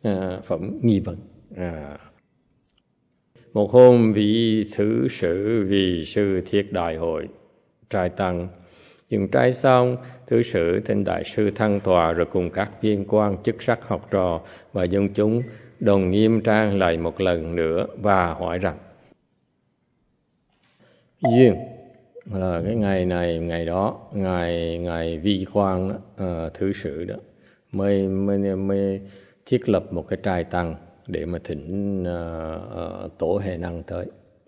phẩm nghi vấn. Một hôm vị thứ sử vì sư thiết đại hội trai tăng, dùng trai xong, thứ sử thỉnh đại sư thăng tòa, rồi cùng các viên quan chức sắc học trò và dân chúng đồng nghiêm trang lại một lần nữa và hỏi rằng: duyên là cái ngày này ngày đó, ngài vi quan đó, thứ sử đó mới thiết lập một cái trai tăng để mà thỉnh tổ Hệ Năng tới.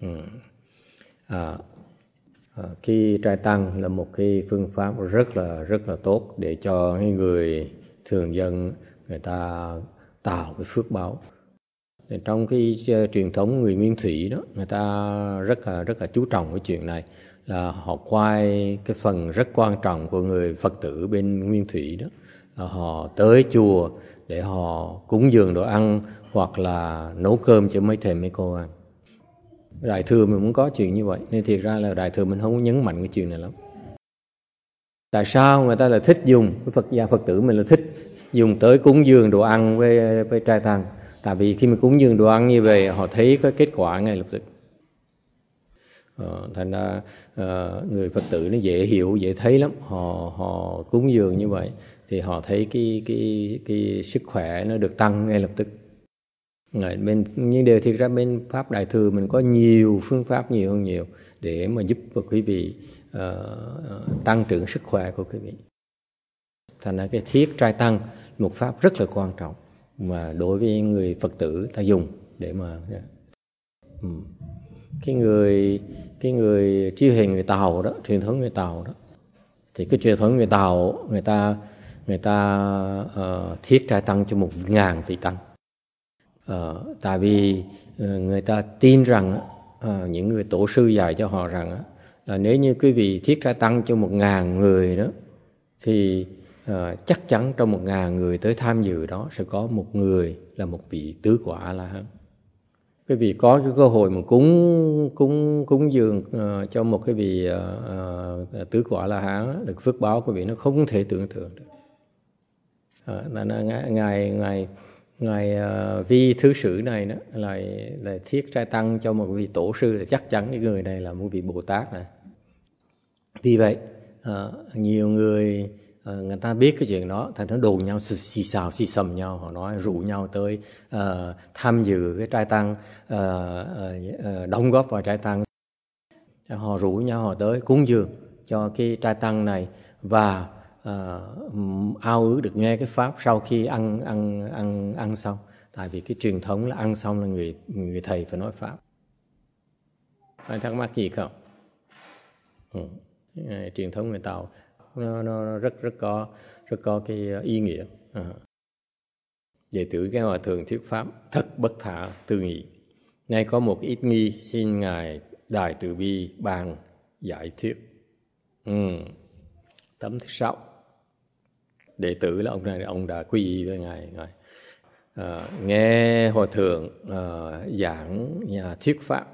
Cái trai tăng là một cái phương pháp rất là tốt để cho cái người thường dân người ta tạo cái phước báo. Trong cái truyền thống người Nguyên Thủy đó, người ta rất là chú trọng cái chuyện này, là họ quay cái phần rất quan trọng của người Phật tử bên Nguyên Thủy đó, là họ tới chùa để họ cúng dường đồ ăn hoặc là nấu cơm cho mấy thầy mấy cô ăn. Đại thừa mình muốn có chuyện như vậy, nên thiệt ra là Đại thừa mình không có nhấn mạnh cái chuyện này lắm. Tại sao người ta lại thích dùng, cái Phật tử mình là thích dùng tới cúng dường đồ ăn với trai tăng? Tại vì khi mà cúng dường đồ ăn như vậy, họ thấy cái kết quả ngay lập tức. Thành ra người Phật tử nó dễ hiểu, dễ thấy lắm. Họ cúng dường như vậy thì họ thấy cái sức khỏe nó được tăng ngay lập tức. Nhưng điều thiệt ra bên Pháp Đại thừa mình có nhiều phương pháp nhiều hơn nhiều để mà giúp quý vị tăng trưởng sức khỏe của quý vị. Thành ra cái thiết trai tăng một pháp rất là quan trọng mà đối với người Phật tử ta dùng để mà cái người tri hệ người Tàu đó, truyền thống người Tàu đó, thì cái truyền thống người Tàu người ta thiết trai tăng cho 1.000 vị tăng. Tại vì người ta tin rằng những người tổ sư dạy cho họ rằng là nếu như quý vị thiết trai tăng cho 1.000 người đó, thì chắc chắn trong 1.000 người tới tham dự đó sẽ có một người là một vị tứ quả A-la-hán. Quý vị có cái cơ hội mà cúng dường cho một cái vị tứ quả A-la-hán, được phước báo quý vị nó không thể tưởng tượng được. Ngài vi thứ sử này đó lại thiết trai tăng cho một vị tổ sư, thì chắc chắn cái người này là một vị Bồ Tát này. Vì vậy nhiều người ta biết cái chuyện đó, thành nó đồn nhau xì xầm nhau, họ nói rủ nhau tới tham dự cái trai tăng, đóng góp vào trai tăng. Họ rủ nhau họ tới cúng dường cho cái trai tăng này và ao ước được nghe cái pháp sau khi ăn xong. Tại vì cái truyền thống là ăn xong là người thầy phải nói pháp. Anh thắc mắc gì không? Truyền thống người Tàu nó rất có cái ý nghĩa. Đệ tử cái Hòa Thượng thuyết pháp thật bất thả tư nghị. Nay có một ít nghi, xin Ngài Đại Từ Bi bàn giải thuyết. Tấm thứ 6. Đệ tử là ông này, ông đã quy y với Ngài. Nghe Hòa Thượng giảng thuyết pháp.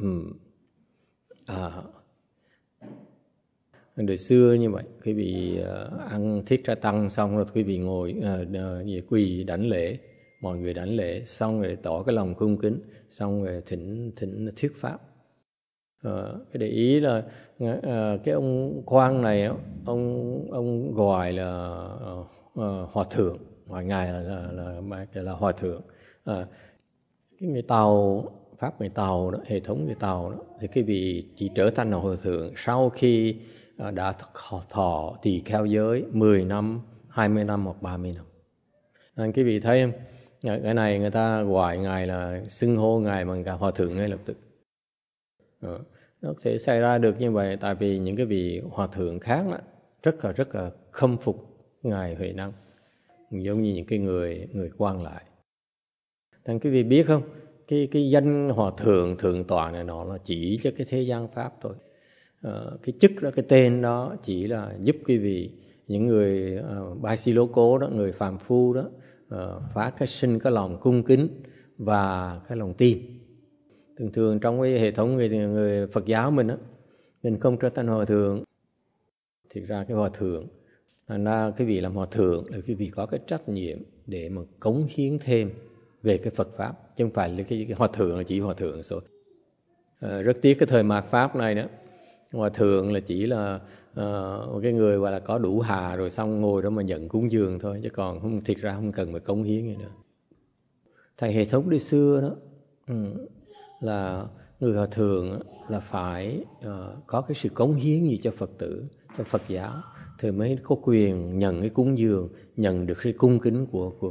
Đời xưa như vậy, quý vị ăn thiết trai tăng xong rồi quý vị ngồi quỳ đảnh lễ, mọi người đảnh lễ xong rồi tỏ cái lòng cung kính, xong rồi thỉnh thuyết pháp. Cái để ý là cái ông quan này, ông gọi là Hòa Thượng, gọi ngài là Hòa Thượng. Cái người Tàu, pháp người Tàu đó, hệ thống người Tàu đó, thì quý vị chỉ trở thành là Hòa Thượng sau khi đã thọ tỳ kheo giới 10 năm, 20 năm hoặc 30 năm. Nên quý vị thấy không? Cái này người ta gọi ngài là xưng hô ngài bằng cả Hòa Thượng ngay lập tức. Nó có thể xảy ra được như vậy tại vì những cái vị Hòa Thượng khác đó, rất là khâm phục ngài Huệ Năng, giống như những cái người quan lại. Thành quý vị biết không? Cái danh Hòa Thượng, Thượng tọa này nó là chỉ cho cái thế gian pháp thôi. Cái chức đó, cái tên đó chỉ là giúp quý vị, những người Ba Si Lô Cố đó, người phàm phu đó, phá cái sinh cái lòng cung kính và cái lòng tin. Thường trong cái hệ thống người Phật giáo mình đó, mình không trở thành Hòa Thượng. Thì ra cái Hòa Thượng, thành ra cái vị làm Hòa Thượng là cái vị có cái trách nhiệm để mà cống hiến thêm về cái Phật pháp, chứ không phải là cái hòa thượng là chỉ hòa thượng rồi. Rất tiếc cái thời mạt pháp này đó, hòa thượng là chỉ là một cái người gọi là có đủ hà rồi xong ngồi đó mà nhận cúng dường thôi, chứ còn không, thiệt ra không cần phải cống hiến gì nữa. Thầy hệ thống đi xưa đó là người hòa thượng là phải có cái sự cống hiến gì cho Phật tử, cho Phật giáo thì mới có quyền nhận cái cúng dường, nhận được cái cung kính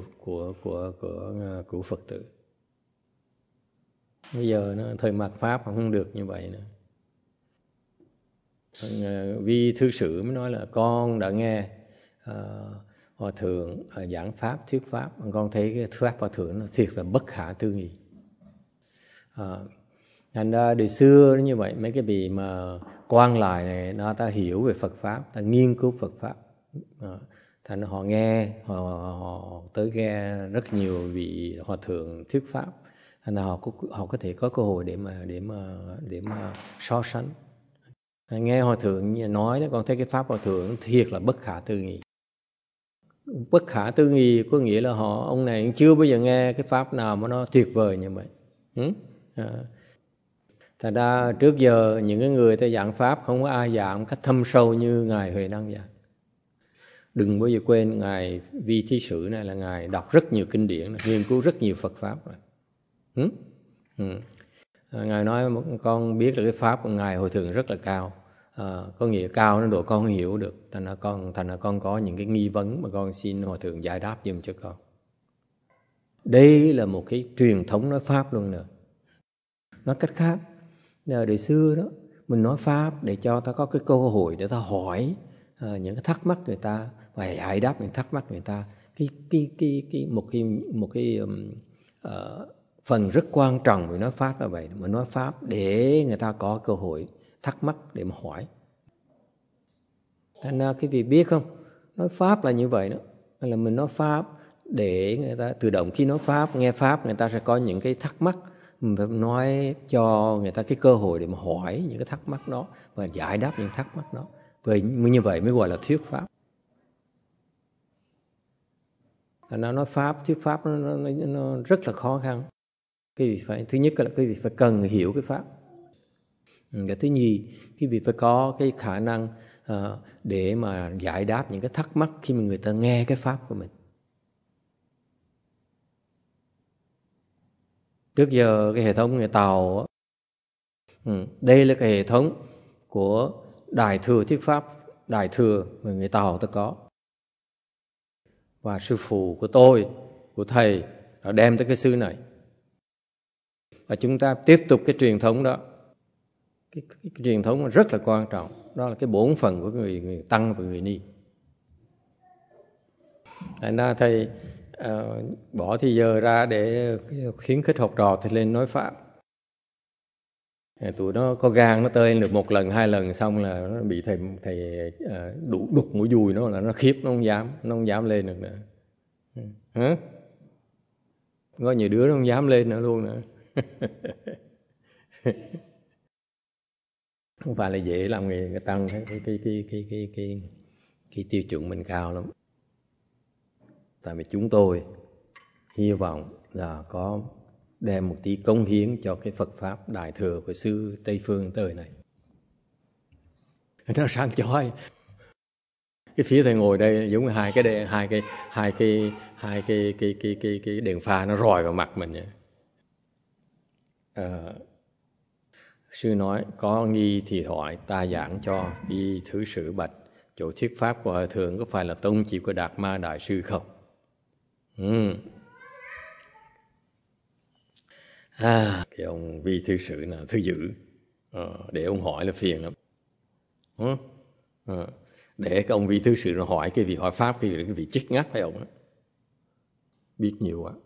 của Phật tử. Bây giờ nó thời mạt pháp không được như vậy nữa. Vi thư sử mới nói là con đã nghe hòa thượng giảng pháp, thuyết pháp, con thấy cái pháp hòa thượng nó thiệt là bất khả tư nghị. Thành ra đời xưa như vậy, mấy cái vị mà quan lại này nó ta hiểu về Phật pháp, ta nghiên cứu Phật pháp, thành họ nghe, họ tới nghe rất nhiều vị hòa thượng thuyết pháp, thành ra họ có thể có cơ hội để mà so sánh. Nghe hòa thượng nói đó, con thấy cái pháp hòa thượng thiệt là bất khả tư nghị. Bất khả tư nghị có nghĩa là ông này chưa bao giờ nghe cái pháp nào mà nó tuyệt vời như vậy. Thành ra trước giờ những cái người ta giảng pháp không có ai giảng cách thâm sâu như Ngài Huệ Năng giảng. Đừng bao giờ quên Ngài Vi Thí Sử này là Ngài đọc rất nhiều kinh điển, nghiên cứu rất nhiều Phật pháp rồi. Ngài nói con biết là cái pháp của Ngài Hội Thượng rất là cao, có nghĩa cao nó độ con không hiểu được, thành ra con có những cái nghi vấn mà con xin Hòa Thượng giải đáp giùm cho con. Đây là một cái truyền thống nói pháp luôn nữa. Nói cách khác, đời xưa đó mình nói pháp để cho ta có cái cơ hội để ta hỏi những cái thắc mắc người ta và giải đáp những thắc mắc người ta. Một cái phần rất quan trọng về nói pháp là vậy. Mình nói pháp để người ta có cơ hội thắc mắc để mà hỏi. Thành ra cái vị biết không, nói pháp là như vậy đó. Là mình nói pháp để người ta tự động khi nói pháp, nghe pháp người ta sẽ có những cái thắc mắc. Mình phải nói cho người ta cái cơ hội để mà hỏi những cái thắc mắc đó và giải đáp những thắc mắc đó. Vì như vậy mới gọi là thuyết pháp. Thành ra nói pháp, thuyết pháp nó rất là khó khăn. Cái vị phải, thứ nhất là cái vị phải cần hiểu cái pháp. Cái thứ nhì, cái vị phải có cái khả năng để mà giải đáp những cái thắc mắc khi mà người ta nghe cái pháp của mình. Trước giờ cái hệ thống người Tàu, đây là cái hệ thống của Đại Thừa Thuyết Pháp, Đại Thừa mà người Tàu ta có. Và sư phụ của tôi, của thầy đã đem tới cái xứ này. Và chúng ta tiếp tục cái truyền thống đó. Cái truyền thống rất là quan trọng. Đó là cái bổn phận của người Tăng và người Ni. Thành ra thầy bỏ thì giờ ra để khuyến khích học trò thì lên nói pháp. Tụi nó có gan nó tới được một lần, hai lần xong là nó bị thầy đục mũi dùi nó là nó khiếp, nó không dám lên được nữa. Hả? Có nhiều đứa nó không dám lên nữa luôn nữa. Không phải là dễ làm nghề cái Tăng, cái tiêu chuẩn mình cao lắm. Tại vì chúng tôi hy vọng là có đem một tí cống hiến cho cái Phật Pháp Đại Thừa của xứ Tây Phương tới này. Nó sáng chói. Cái phía thầy ngồi đây giống như hai cái đèn pha nó rọi vào mặt mình vậy. Sư nói có nghi thì hỏi ta giảng cho đi thứ sử bạch chỗ thuyết pháp của Hòa Thượng có phải là tông chỉ của Đạt Ma Đại Sư không? Cái ông vi thư sử là thứ dữ, để ông hỏi là phiền lắm. Để cái ông vi thư sử nó hỏi cái vị hỏi pháp, cái vị chích ngắt phải ông đó. Biết nhiều quá.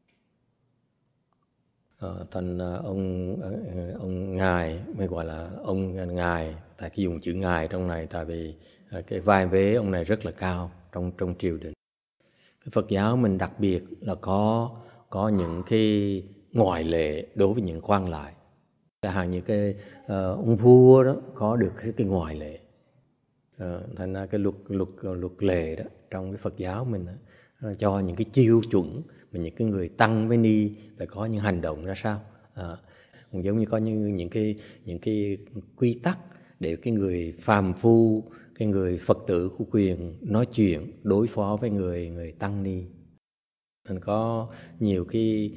Thành ông ngài mới gọi là ông ngài, tại cái dùng chữ ngài trong này tại vì cái vai vế ông này rất là cao trong triều đình. Cái Phật giáo mình đặc biệt là có những cái ngoại lệ đối với những quan lại. Chẳng hạn như cái ông vua đó có được cái ngoại lệ. Thành ra cái luật lệ đó trong cái Phật giáo mình đó, cho những cái chiêu chuẩn mà những cái người tăng với ni phải có những hành động ra sao. Cũng giống như có những cái quy tắc để cái người phàm phu, cái người Phật tử có quyền nói chuyện đối phó với người tăng ni. Mình có nhiều cái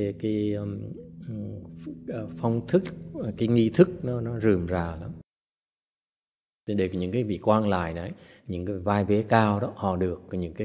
phong thức, cái nghi thức nó rườm rà lắm. Để những cái vị quan lại đấy, những cái vai vế cao đó, họ được những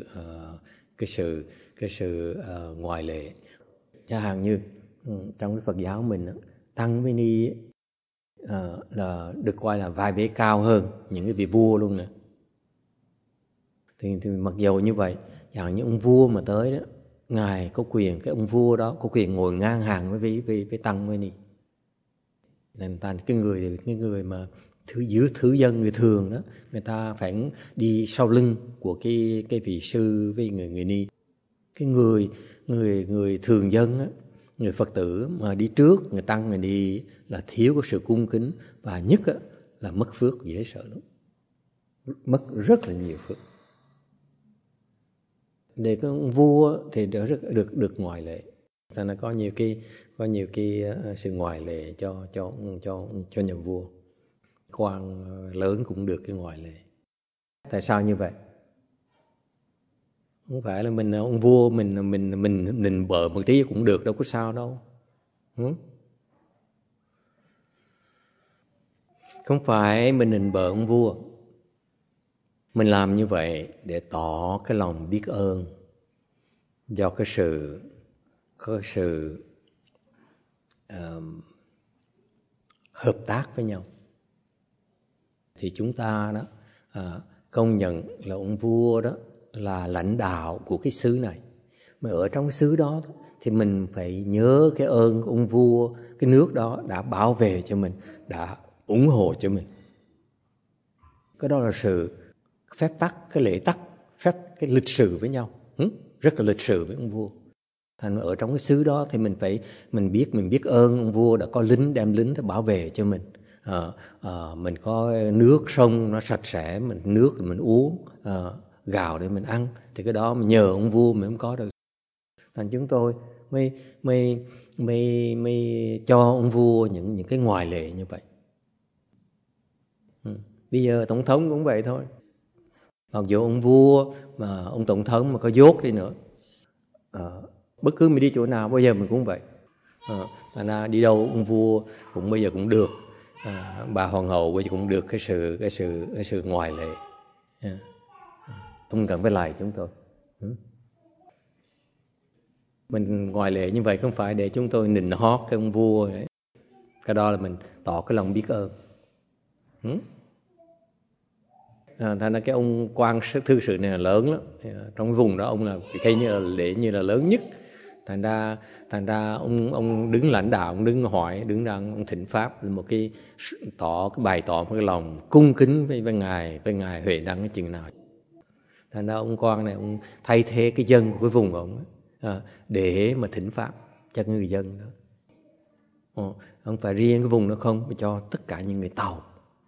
cái sự ngoại lệ. Chẳng hạn như trong cái Phật giáo mình, tăng với ni là được coi là vai vế cao hơn những cái vị vua luôn nè. Thì mặc dù như vậy, chẳng như ông vua mà tới đó, ngài có quyền, cái ông vua đó có quyền ngồi ngang hàng với tăng với ni. Nên cái người mà thứ dân người thường đó, người ta phải đi sau lưng của cái vị sư với người ni. Cái người thường dân á, người Phật tử mà đi trước người tăng người đi là thiếu có sự cung kính, và nhất á, là mất phước dễ sợ lắm, mất rất là nhiều phước. Để cái ông vua thì được ngoại lệ, cho nên có nhiều cái sự ngoại lệ cho nhà vua. Quan lớn cũng được cái ngoại lệ. Tại sao như vậy? Không phải là mình ông vua mình nịnh bợ một tí cũng được, đâu có sao đâu. Không phải mình nịnh bợ ông vua. Mình làm như vậy để tỏ cái lòng biết ơn do cái sự hợp tác với nhau. Thì chúng ta đó công nhận là ông vua đó là lãnh đạo của cái xứ này. Mà ở trong cái xứ đó thì mình phải nhớ cái ơn của ông vua, cái nước đó đã bảo vệ cho mình, đã ủng hộ cho mình. Cái đó là sự phép tắc, cái lễ tắc, cái lịch sử với nhau, rất là lịch sử với ông vua. Thành ở trong cái xứ đó thì mình biết ơn ông vua đã có đem lính để bảo vệ cho mình. Mình có nước sông nó sạch sẽ, nước thì mình uống, gạo để mình ăn, thì cái đó mình nhờ ông vua mình không có được. Thành chúng tôi mới cho ông vua những cái ngoại lệ như vậy. Bây giờ tổng thống cũng vậy thôi. Mặc dù ông vua mà ông tổng thống mà có dốt đi nữa, bất cứ mình đi chỗ nào bây giờ mình cũng vậy. Thành ra đi đâu ông vua cũng bây giờ cũng được, bà hoàng hậu bây giờ cũng được cái sự ngoại lệ. Không cần phải lại chúng tôi. Mình ngoại lệ như vậy không phải để chúng tôi nịnh hót cái ông vua ấy. Cái đó là mình tỏ cái lòng biết ơn. Thành ra cái ông quan thư sự này là lớn lắm. Trong cái vùng đó ông là cái như là lớn nhất. Thành ra ông đứng lãnh đạo, ông đứng hỏi, đứng ra ông thỉnh pháp, một cái bày tỏ một cái lòng cung kính với ngài Huệ Đăng cái chừng nào. Thành ra ông quan này ông thay thế cái dân của cái vùng của ông để mà thỉnh pháp cho người dân đó. Không phải riêng cái vùng đó không, mà cho tất cả những người Tàu.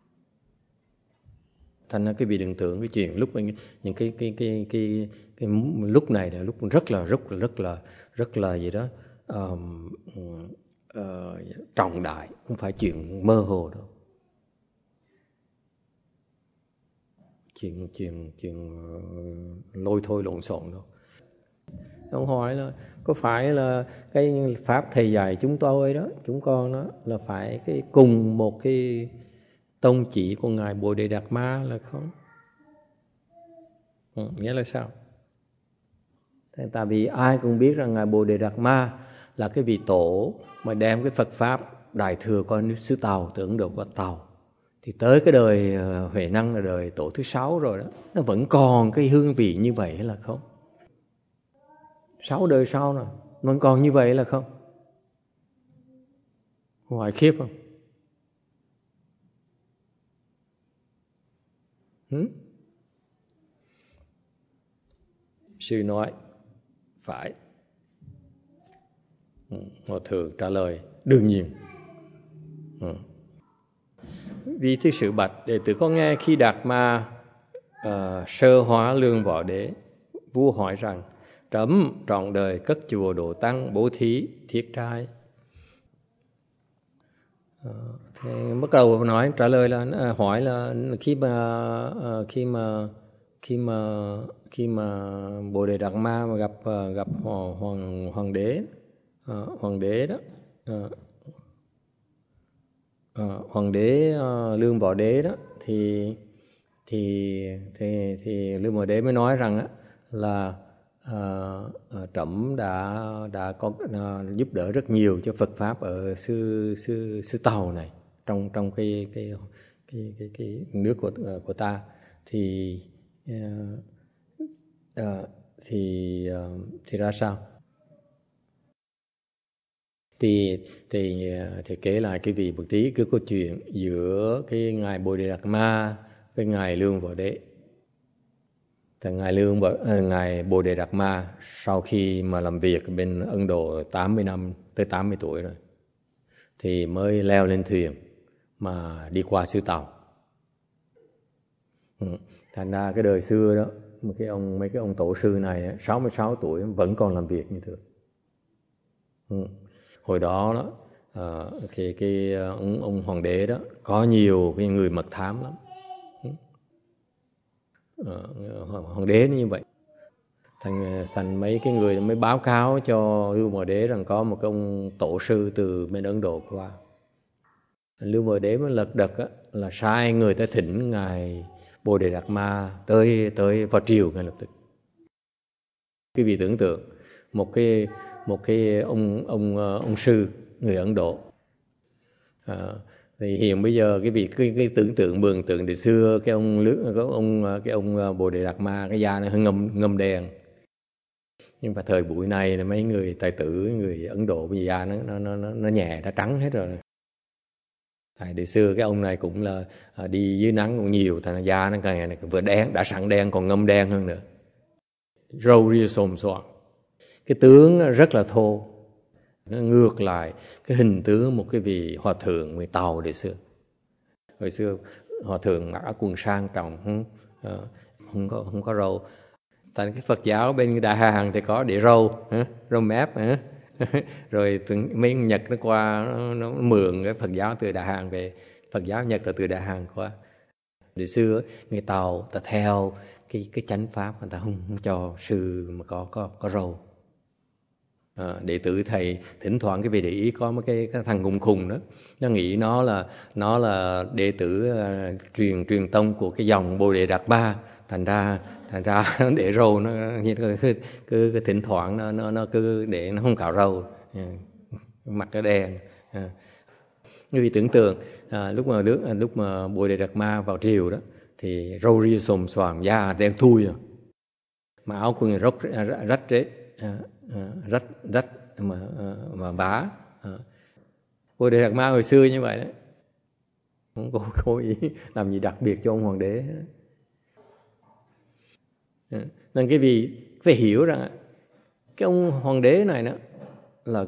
Thành ra cái vị đừng tưởng cái chuyện lúc những cái lúc này là lúc rất là gì đó trọng đại, không phải chuyện mơ hồ đâu. Chuyện lôi thôi lộn xộn đâu. Ông hỏi là có phải là cái pháp thầy dạy chúng tôi đó, chúng con đó là phải cái cùng một cái tông chỉ của ngài Bồ Đề Đạt Ma là không? Nghĩa là sao? Tại vì ai cũng biết rằng ngài Bồ Đề Đạt Ma là cái vị tổ mà đem cái Phật pháp đại thừa qua nước xứ Tàu, từ Ấn Độ qua Tàu. Thì tới cái đời Huệ Năng là đời tổ thứ 6 rồi đó, nó vẫn còn cái hương vị như vậy là không? 6 đời sau rồi, vẫn còn như vậy là không? Hoài khiếp không? Sư nói phải. Hòa thượng trả lời đương nhiên. Vì thế sự bạch đệ tử có nghe khi Đạt Ma sơ hóa Lương Võ Đế, vua hỏi rằng trẫm trọn đời cất chùa độ tăng, bố thí thiết trai. Thì bắt đầu nói trả lời là hỏi là khi mà Bồ Đề Đạt Ma mà gặp hoàng đế đó, hoàng đế Lương Võ Đế đó, thì Lương Võ Đế mới nói rằng á, là trẫm đã có giúp đỡ rất nhiều cho Phật pháp ở xứ Tàu này, trong cái nước của ta. Thì ra sao? Thì kể lại cái vị một tí cái câu chuyện giữa cái ngài Bồ Đề Đạt Ma với ngài Lương Võ Đế. Thì ngài Bồ Đề Đạt Ma sau khi mà làm việc bên Ấn Độ 80 năm, tới 80 tuổi rồi, thì mới leo lên thuyền mà đi qua xứ Tàu. Thành ra cái đời xưa đó, mấy cái ông tổ sư này 66 tuổi vẫn còn làm việc như thường. Hồi đó cái ông hoàng đế đó có nhiều cái người mật thám lắm. Hoàng đế như vậy, thành mấy cái người mới báo cáo cho Lưu Mờ Đế rằng có một cái ông tổ sư từ bên Ấn Độ qua. Lưu Mờ Đế mới lật đật á, là sai người tới thỉnh ngài Bồ Đề Đạt Ma tới vào triều ngay lập tức. Quý vị tưởng tượng một cái ông sư người Ấn Độ. Thì hiện bây giờ cái tưởng tượng mường tượng từ xưa cái ông Bồ Đề Đạt Ma cái da nó hơi ngâm đen, nhưng mà thời buổi này là mấy người tài tử người Ấn Độ bây giờ da nó nhẹ, nó trắng hết rồi. Từ xưa cái ông này cũng là đi dưới nắng cũng nhiều, thành ra da nó càng ngày vừa đen, đã sẵn đen còn ngâm đen hơn nữa, râu ria xồm xoàm, cái tướng nó rất là thô. Nó ngược lại cái hình tướng một cái vị hòa thượng người Tàu đời xưa. Hồi xưa hòa thượng mặc áo quần sang trọng, không có râu. Tại cái Phật giáo bên Đại Hàn thì có để râu mép. Rồi mấy Nhật nó qua nó mượn cái Phật giáo từ Đại Hàn về. Phật giáo Nhật là từ Đại Hàn qua. Đời xưa người Tàu ta theo cái chánh pháp, người ta không cho sư mà có râu. Đệ tử thầy thỉnh thoảng cái vị để ý có mấy cái thằng khùng đó, nó nghĩ nó là đệ tử truyền tông của cái dòng Bồ Đề Đạt Ma, thành ra nó để râu, nó cứ thỉnh thoảng nó cứ để nó không cạo râu, mặt nó đen. Quý vị tưởng tượng lúc mà Bồ Đề Đạt Ma vào triều đó thì râu ria xồm xoàm, da đen thui rồi, mà áo quần rách rết, rách mà bá. Bồ Đề Đạt Ma hồi xưa như vậy đấy, không có ý làm gì đặc biệt cho ông hoàng đế. Nên cái vì phải hiểu rằng cái ông hoàng đế này đó là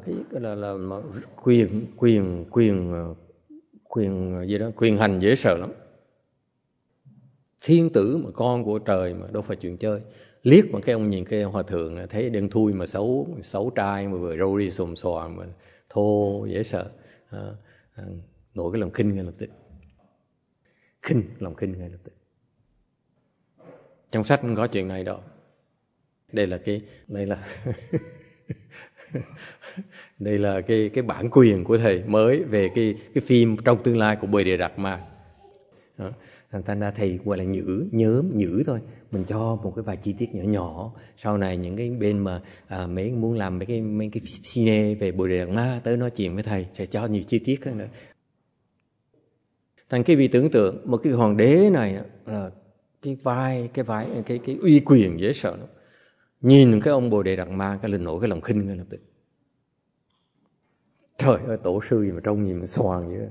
quyền hành dễ sợ lắm. Thiên tử mà con của trời mà đâu phải chuyện chơi. Liếc mà cái ông nhìn cái hòa thượng thấy đen thui mà xấu trai mà vừa râu ria xồm xoàm mà thô dễ sợ, nổi cái lòng khinh ngay lập tức. Lòng khinh ngay lập tức. Trong sách không có chuyện này đâu. Đây là cái bản quyền của thầy mới về cái phim trong tương lai của Bồ Đề Đạt Ma. Thành ra thầy gọi là nhớ thôi, mình cho một cái vài chi tiết nhỏ. Sau này những cái bên mà mấy muốn làm mấy cái cine về Bồ Đề Đạt Ma tới nói chuyện với thầy sẽ cho nhiều chi tiết hơn nữa. Thành cái vị tưởng tượng một cái hoàng đế này là cái uy quyền dễ sợ lắm. Nhìn cái ông Bồ Đề Đạt Ma cái lên nổi cái lòng khinh ngay lập tức. Trời ơi, tổ sư gì mà trông nhìn mà xoàng vậy.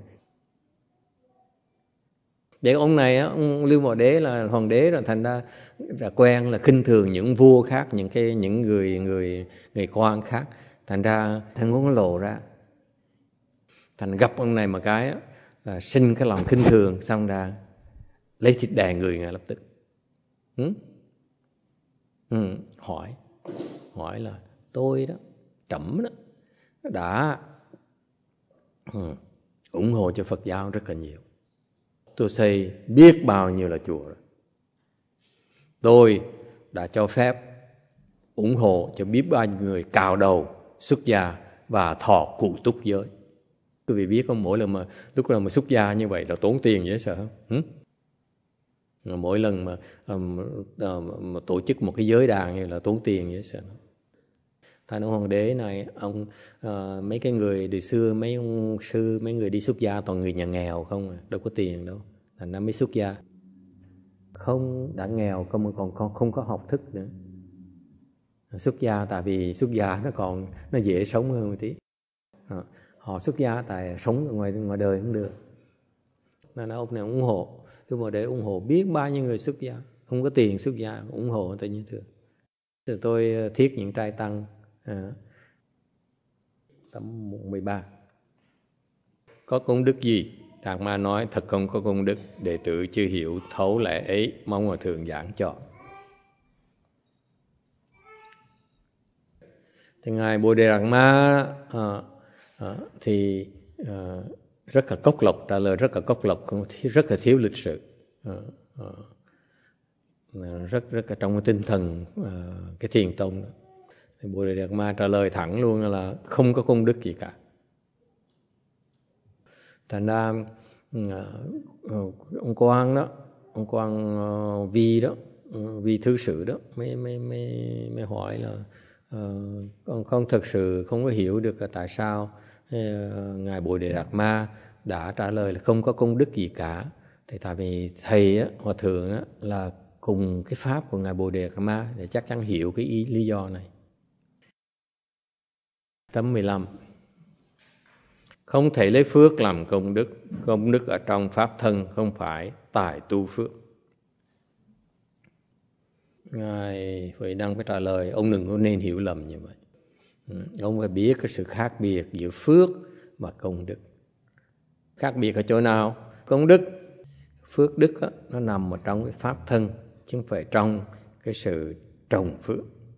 Để ông này ông Lưu Mộ Đế là hoàng đế rồi, thành ra là quen là khinh thường những vua khác, những người quan khác, thành ra thân ngón lộ ra, thành gặp ông này một cái là sinh cái lòng khinh thường, xong ra lấy thịt đè người ngay lập tức. Hỏi hỏi là tôi đó, trẫm đó đã ủng hộ cho Phật giáo rất là nhiều. Tôi xây biết bao nhiêu là chùa rồi. Tôi đã cho phép ủng hộ cho biết bao nhiêu người cạo đầu, xuất gia và thọ cụ túc giới. Quý vị biết không, mỗi lần mà lúc nào mà xuất gia như vậy là tốn tiền dễ sợ không? Mỗi lần mà tổ chức một cái giới đàn như là tốn tiền dễ sợ. Thành ông hoàng đế này, ông mấy cái người từ xưa, mấy ông sư, mấy người đi xuất gia toàn người nhà nghèo không à, đâu có tiền đâu, thành ra mới xuất gia. Không, đã nghèo còn không có học thức nữa. Xuất gia tại vì xuất gia nó dễ sống hơn một tí. Họ xuất gia tại sống ở ngoài đời không được. Nên là ông này ủng hộ, cứ vào để ủng hộ biết bao nhiêu người xuất gia, không có tiền xuất gia ủng hộ tự nhiên thường. Rồi tôi thiết những trai tăng tầm 13. Có công đức gì? Đạt Ma nói thật không có công đức, đệ tử chưa hiểu thấu lẽ ấy, mong Hòa Thượng giảng cho. Thì ngài Bồ Đề Đạt Ma thì rất là cốc lộc, trả lời rất là cốc lộc, rất là thiếu lịch sự, rất là trong cái tinh thần cái thiền tông đó. Thì Bồ Đề Đạt Ma trả lời thẳng luôn là không có công đức gì cả. Thành ra ông Quan Vi đó, Vi thứ sự đó mới hỏi là con thật sự không có hiểu được là tại sao ngài Bồ Đề Đạt Ma đã trả lời là không có công đức gì cả. Thì tại vì thầy á, Hòa Thượng á, là cùng cái pháp của ngài Bồ Đề Đạt Ma để chắc chắn hiểu cái lý do này. Tấm 15. Không thể lấy phước làm công đức. Công đức ở trong pháp thân, không phải tài tu phước. Ngài Huệ Năng phải trả lời, ông đừng có nên hiểu lầm như vậy. Ông phải biết cái sự khác biệt giữa phước và công đức. Khác biệt ở chỗ nào? Công đức, phước đức đó, nó nằm ở trong cái pháp thân, chứ không phải trong cái sự trồng phước.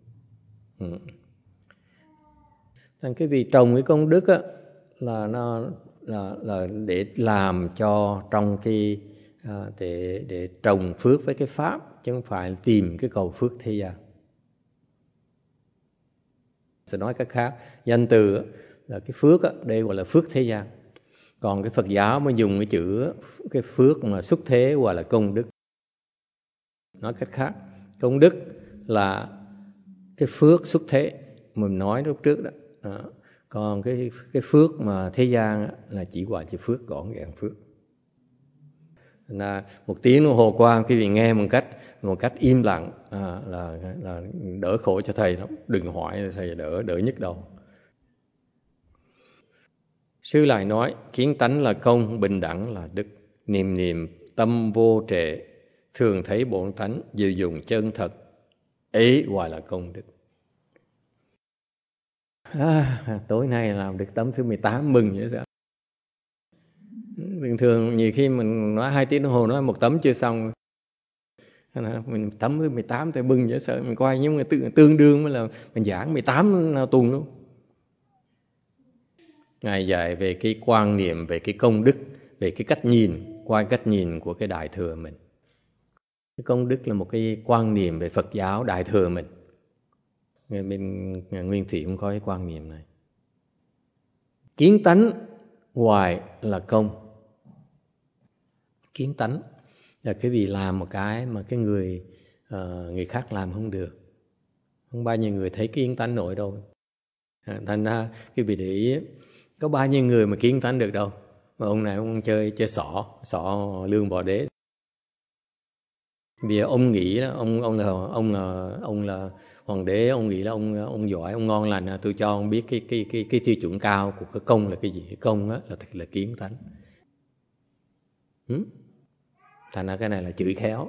Thành cái vì trồng cái công đức á, là nó là để làm cho trong cái để trồng phước với cái pháp, chứ không phải tìm cái cầu phước thế gian. Sẽ nói cách khác, danh từ là cái phước á, đây gọi là phước thế gian. Còn cái Phật giáo mới dùng cái chữ cái phước mà xuất thế gọi là công đức. Nói cách khác, công đức là cái phước xuất thế mình nói lúc trước đó. Còn cái phước mà thế gian á, là chỉ gọi là phước, gọn gàng phước. Là một tiếng đồng hồ qua quý vị nghe một cách im lặng là đỡ khổ cho thầy lắm. Đừng hỏi, thầy đỡ nhức đầu. Sư lại nói kiến tánh là công, bình đẳng là đức, niệm niệm tâm vô trệ, thường thấy bổn tánh, dự dùng chân thật, ấy gọi là công đức. Tối nay làm được tấm thứ 18 mừng vậy sao? Bình thường nhiều khi mình nói 2 tiếng đồng hồ nói một tấm chưa xong, mình tấm thứ 18 thì mừng dễ sợ. Mình coi nhưng mà tương đương với là mình giảng 18 tuần luôn. Ngài dạy về cái quan niệm, về cái công đức, về cái cách nhìn, qua cách nhìn của cái Đại Thừa mình. Cái công đức là một cái quan niệm về Phật giáo Đại Thừa mình. Bên Nguyên Thủy cũng có cái quan niệm này. Kiến tánh hoài là công. Kiến tánh là cái vì làm một cái mà cái người khác làm không được. Không bao nhiêu người thấy kiến tánh nổi đâu. Thành ra cái vị để ý, có bao nhiêu người mà kiến tánh được đâu. Mà ông này ông chơi xỏ Lương Bò Đế. Vì ông nghĩ đó, ông là hoàng đế, ông nghĩ là ông giỏi, ông ngon lành, tôi cho ông biết cái tiêu chuẩn cao của cái công là cái gì. Cái công á là kiến tánh. Thành ra cái này là chửi khéo.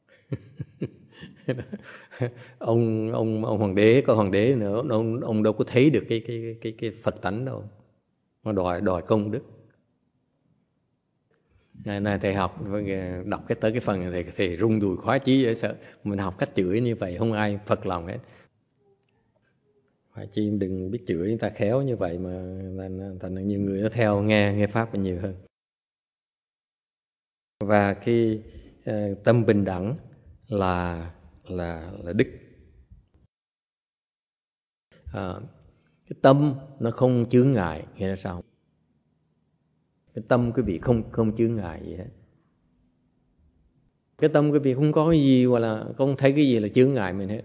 ông hoàng đế, có hoàng đế nữa, ông đâu có thấy được cái Phật tánh đâu. Nó đòi công đức. Này thầy đọc tới cái phần này thầy rung đùi khoái chí dễ sợ. Mình học cách chửi như vậy không ai phật lòng hết. Phải chi đừng biết chửi người ta khéo như vậy mà thành nhiều người nó theo nghe pháp nhiều hơn. Và cái tâm bình đẳng là đức. Cái tâm nó không chướng ngại, nghĩa là sao? Cái tâm quý vị không chướng ngại gì hết. Cái tâm quý vị không có cái gì hoặc là không thấy cái gì là chướng ngại mình hết.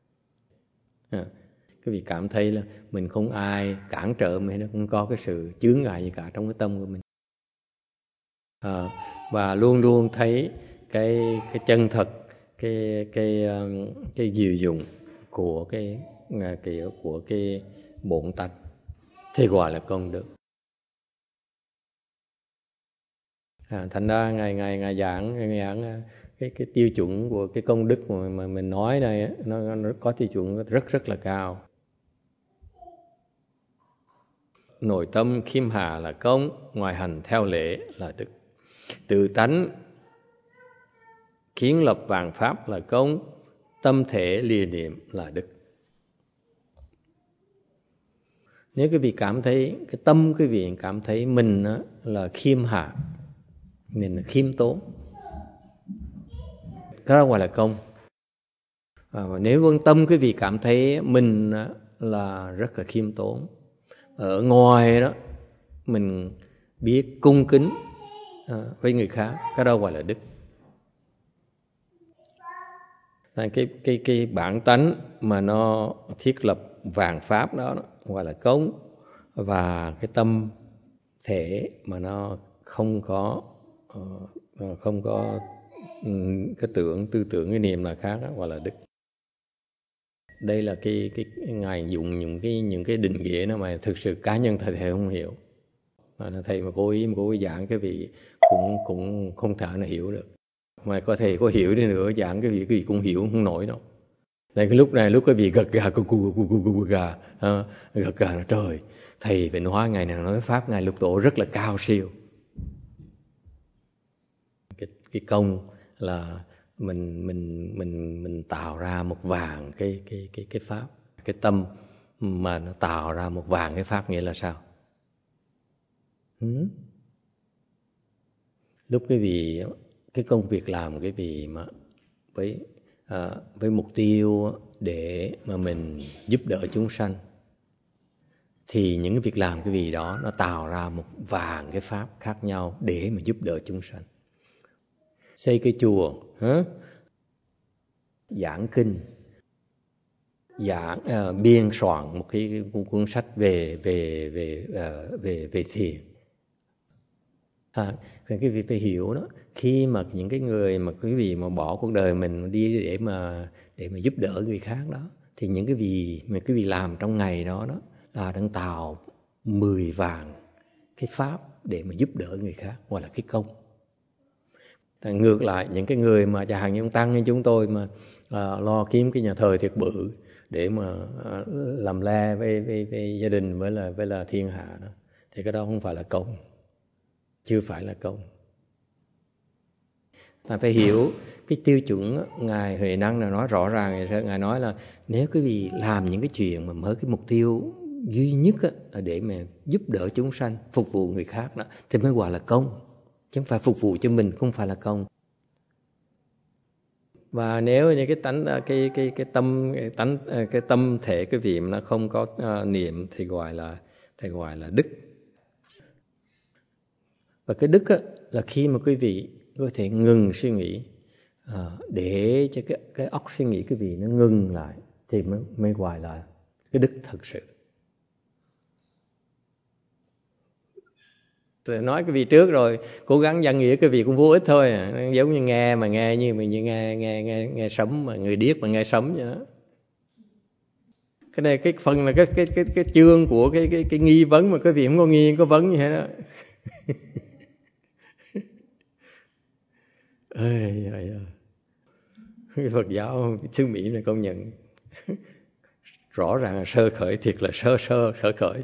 Quý vị cảm thấy là mình không ai cản trở mình, nó không có cái sự chướng ngại gì cả trong cái tâm của mình. Và luôn luôn thấy cái chân thật, cái diệu dụng của cái bổn tánh thì gọi là công đức. Thành ra ngài giảng cái tiêu chuẩn của cái công đức mà mình nói đây, nó có tiêu chuẩn rất là cao. Nội tâm khiêm hạ là công, ngoài hành theo lễ là đức. Tự tánh kiến lập vạn pháp là công, tâm thể lìa niệm là đức. Nếu quý vị cảm thấy cái tâm quý vị cảm thấy mình là khiêm hạ, mình là khiêm tốn, cái đó gọi là công. Và nếu tâm quý vị cảm thấy mình là rất là khiêm tốn, ở ngoài đó mình biết cung kính với người khác, cái đó gọi là đức. Cái bản tánh mà nó thiết lập vạn pháp đó gọi là công. Và cái tâm thể mà nó không có cái tư tưởng cái niệm là khác đó, gọi là đức. Đây là cái ngài dùng những cái định nghĩa đó mà thực sự cá nhân thầy không hiểu. Mà thầy mà cố ý giảng cái vị cũng không thể nào hiểu được. Mà có thầy có hiểu đi nữa giảng cái vị cũng hiểu không nổi đâu. Đây cái lúc cái vị gật gà gật gà là trời, thầy Vĩnh Hóa ngày nào nói pháp ngài Lục Tổ rất là cao siêu. Cái công là mình tạo ra một vàng cái pháp, cái tâm mà nó tạo ra một vàng cái pháp nghĩa là sao? Lúc cái vị cái công việc làm cái vị mà với mục tiêu để mà mình giúp đỡ chúng sanh, thì những cái việc làm cái vị đó nó tạo ra một vàng cái pháp khác nhau để mà giúp đỡ chúng sanh. Xây cái chùa, giảng kinh, biên soạn một cái cuốn sách về thiền. Cái vị phải hiểu đó, khi mà những cái người mà quý vị mà bỏ cuộc đời mình đi để mà giúp đỡ người khác đó, thì những cái gì mà quý vị làm trong ngày đó là đang tạo 10 vàng cái pháp để mà giúp đỡ người khác, gọi là cái công. Ngược lại những cái người mà chẳng hạn như ông tăng như chúng tôi mà lo kiếm cái nhà thờ thiệt bự để mà làm le với gia đình với là thiên hạ đó, thì cái đó không phải là công, chưa phải là công. Ta phải hiểu cái tiêu chuẩn. Ngài Huệ Năng là nói rõ ràng, ngài nói là nếu quý vị làm những cái chuyện mà mới cái mục tiêu duy nhất là để mà giúp đỡ chúng sanh, phục vụ người khác đó, thì mới gọi là công, chứ không phải phục vụ cho mình, không phải là công. Và nếu như cái tâm thể cái vị nó không có niệm thì gọi là đức. Và cái đức là khi mà quý vị có thể ngừng suy nghĩ, để cho cái óc suy nghĩ quý vị nó ngừng lại, thì mới gọi là cái đức thật sự. Nói cái vị trước rồi, cố gắng văn nghĩa cái vị cũng vô ích thôi, giống như nghe như mình nghe sấm, mà người điếc mà nghe sấm vậy đó. Cái này cái phần là cái chương của cái nghi vấn, mà cái vị không có nghi, không có vấn như thế đó. Cái Phật giáo xứ Mỹ này công nhận rõ ràng là sơ khởi, thiệt là sơ khởi.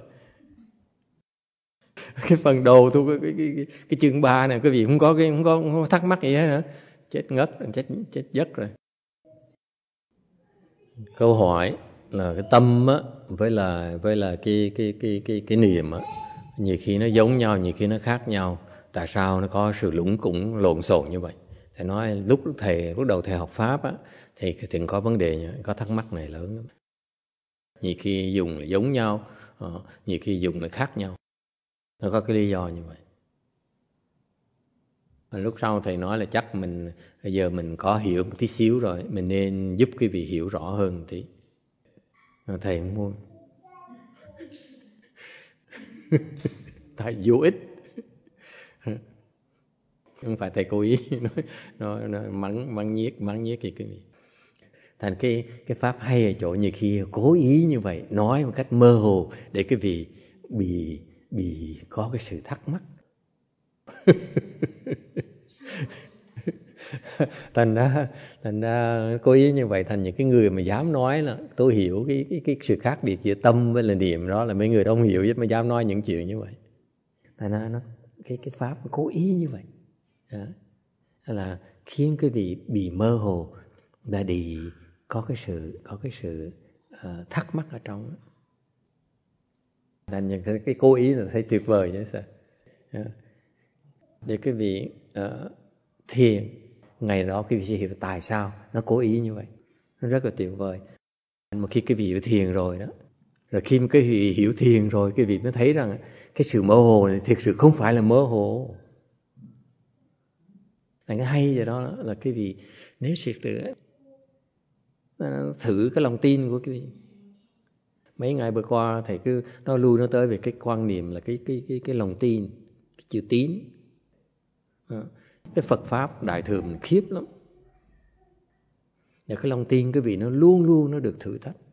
Cái phần đầu tôi cái chương 3 này quý vị không có thắc mắc gì hết hả? Chết ngất, chết giấc rồi. Câu hỏi là cái tâm á với là cái niệm á, nhiều khi nó giống nhau, nhiều khi nó khác nhau. Tại sao nó có sự lũng củng lộn xộn như vậy? Thầy nói lúc đầu thầy học pháp á, thì từng có vấn đề, có thắc mắc này lớn lắm. Nhiều khi dùng là giống nhau, nhiều khi dùng là khác nhau. Nó có cái lý do như vậy. Lúc sau thầy nói là chắc bây giờ mình có hiểu một tí xíu rồi, mình nên giúp quý vị hiểu rõ hơn một tí. Thầy không muốn. Tại vô ích. Không phải thầy cố ý nó mắng nhiếc gì cái gì. Thành cái pháp hay ở chỗ nhiều khi cố ý như vậy, nói một cách mơ hồ để cái vị bị có cái sự thắc mắc. thành ra cố ý như vậy, thành những cái người mà dám nói là tôi hiểu cái sự khác biệt giữa tâm với là niệm, đó là mấy người đó không hiểu mới dám nói những chuyện như vậy. Thành ra nó cái pháp cố ý như vậy đó, là khiến cái vị bị mơ hồ, là đi có cái sự thắc mắc ở trong đó. Thành những cái cố ý là thấy tuyệt vời chứ sao. Để cái vị thiền ngày đó cái vị sẽ hiểu tại sao nó cố ý như vậy, nó rất là tuyệt vời. Mà khi cái vị thiền rồi đó, rồi khi cái vị hiểu thiền rồi, cái vị mới thấy rằng cái sự mơ hồ này thực sự không phải là mơ hồ. Cái hay vậy đó là cái vị nếu siết tự thử cái lòng tin của cái vị. Mấy ngày vừa qua thầy cứ nói lui nói tới về cái quan niệm là cái lòng tin, cái chữ tín. Cái Phật pháp đại thừa mình khiếp lắm. Và cái lòng tin cái vị nó luôn luôn nó được thử thách.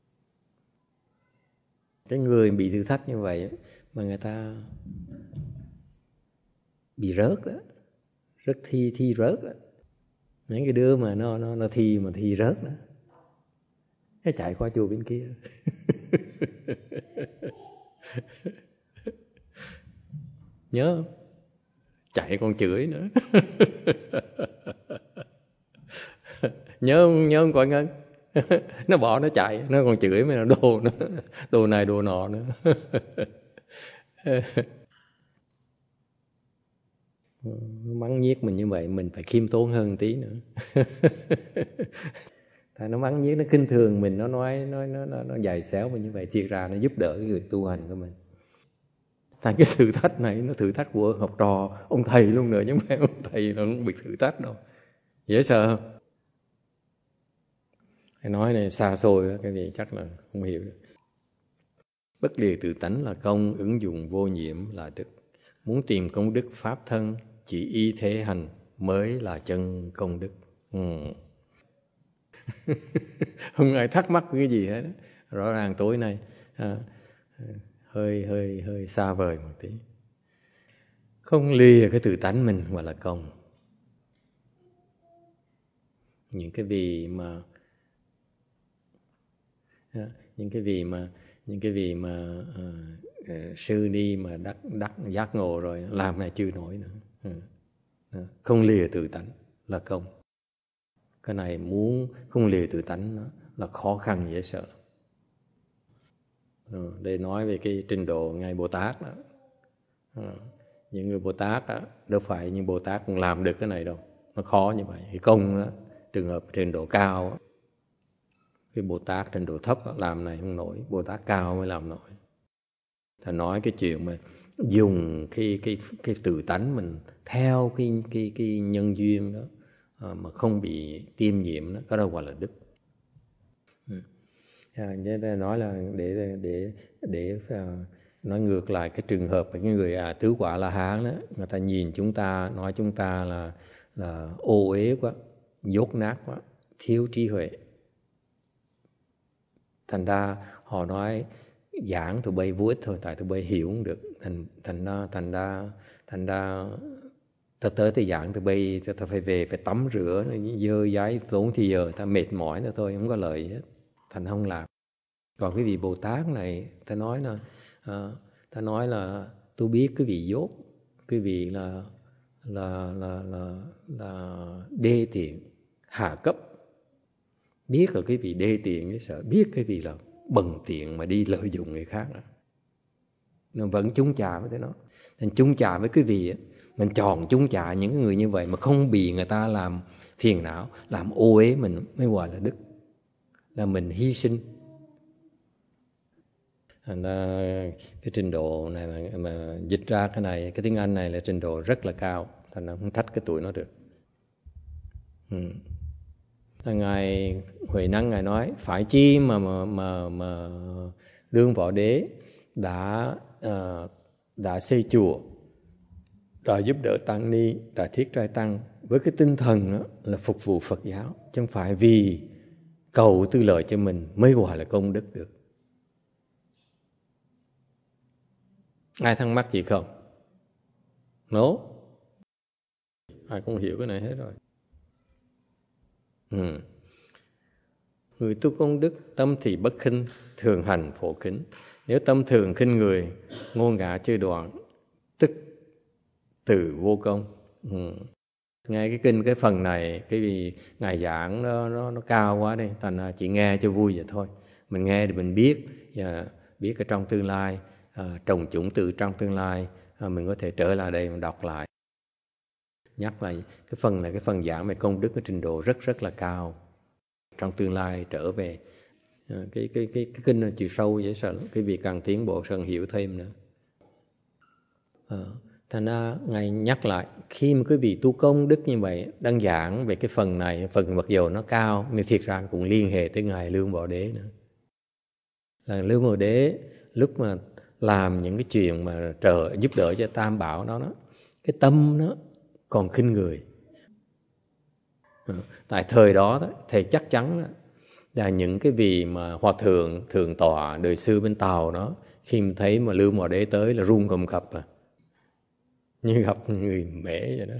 Cái người bị thử thách như vậy mà người ta bị rớt đó, rất thi rớt đó. Mấy cái đứa mà nó thi rớt đó, nó chạy qua chùa bên kia. Nhớ không? Chạy còn chửi nữa. Nhớ không Quảng Ngân? Nó bỏ nó chạy, nó còn chửi mới là đồ nữa, đồ này đồ nọ nữa. Mắng nhiếc mình như vậy mình phải khiêm tốn hơn tí nữa. Tại nó mắng nhiếc, nó khinh thường mình, nó nói nó dày xéo mình như vậy, thiệt ra nó giúp đỡ cái người tu hành của mình. Thành cái thử thách này nó thử thách của học trò ông thầy luôn nữa, chứ không phải ông thầy nó không bị thử thách đâu. Dễ sợ không? Cái nói này xa xôi, cái gì chắc là không hiểu được. Bất lìa tự tánh là công, ứng dụng vô nhiễm là đức. Muốn tìm công đức pháp thân, chỉ y thế hành mới là chân công đức. Không ai thắc mắc cái gì hết. Rõ ràng tối nay hơi xa vời một tí. Không lìa cái tự tánh mình mà là công. Những cái vị mà sư đi mà đắc giác ngộ rồi làm này chưa nổi nữa. Không lìa tự tánh là công. Cái này muốn không lìa tự tánh nó là khó khăn dễ sợ. Để nói về cái trình độ ngài Bồ Tát đó. Những người Bồ Tát đó, đâu phải những Bồ Tát cũng làm được cái này đâu. Nó khó như vậy. Cái công đó, trường hợp trình độ cao đó, cái Bồ Tát trình độ thấp đó, làm này không nổi, Bồ Tát cao mới làm nổi. Ta nói cái chuyện mà dùng cái tự tánh mình theo cái nhân duyên đó mà không bị tiêm nhiễm đó, có đâu gọi là đức. Nói là để nói ngược lại cái trường hợp của những người tứ quả La Hán đó, người ta nhìn chúng ta, nói chúng ta là ô uế quá, dốt nát quá, thiếu trí huệ. Thành ra họ nói giảng tụi bay vô ích thôi, tại tụi bay hiểu không được. Thành ra ta tới ta giảng tụi bay, ta phải về phải tắm rửa, dơ dáy tốn thì giờ ta mệt mỏi nữa thôi, không có lợi hết. Thành không làm. Còn cái vị Bồ Tát này, ta nói là tôi biết cái vị dốt, cái vị là đê tiện, hạ cấp, biết là quý vị đê tiện với sợ, biết quý vị là bần tiện mà đi lợi dụng người khác đó. Nó vẫn chung chạ với nó. Nên chung chạ với quý vị, mình chọn chung chạ những người như vậy mà không bị người ta làm phiền não, làm ô uế mình mới gọi là đức, là mình hy sinh. Thành ra cái trình độ này mà dịch ra cái này, cái tiếng Anh này là trình độ rất là cao, thành ra không trách cái tuổi nó được. Ngài Huệ Năng Ngài nói phải chi mà Lương Võ Đế đã xây chùa, đã giúp đỡ tăng ni, đã thiết trai tăng với cái tinh thần đó là phục vụ Phật giáo, chứ không phải vì cầu tư lợi cho mình mới gọi là công đức được. Ai thắc mắc gì không? Ai cũng hiểu cái này hết rồi. Người tu công đức tâm thì bất khinh, thường hành phổ kính. Nếu tâm thường khinh người, ngôn ngã chưa đoạn, tức từ vô công. Nghe cái kinh cái phần này, cái vì ngài giảng nó cao quá đi, thành ra chỉ nghe cho vui vậy thôi. Mình nghe thì mình biết ở trong tương lai, trồng chủng từ trong tương lai, mình có thể trở lại đây mình đọc lại. Nhắc lại cái phần này, cái phần giảng về công đức cái trình độ rất rất là cao. Trong tương lai trở về cái kinh là chiều sâu dễ sợ lắm. Cái việc càng tiến bộ cần hiểu thêm nữa. Thành ra ngài nhắc lại khi mà quý vị tu công đức như vậy, đang giảng về cái phần này, phần mặc dù nó cao nhưng thiệt ra cũng liên hệ tới ngài Lương Võ Đế nữa. Là Lương Võ Đế lúc mà làm những cái chuyện mà giúp đỡ cho Tam Bảo đó, cái tâm nó còn khinh người. Tại thời đó thầy chắc chắn là những cái vị mà hòa thượng thượng tọa đời xưa bên Tàu đó, khi mà thấy mà Lương Võ Đế tới là run cầm cập như gặp người mễ vậy đó.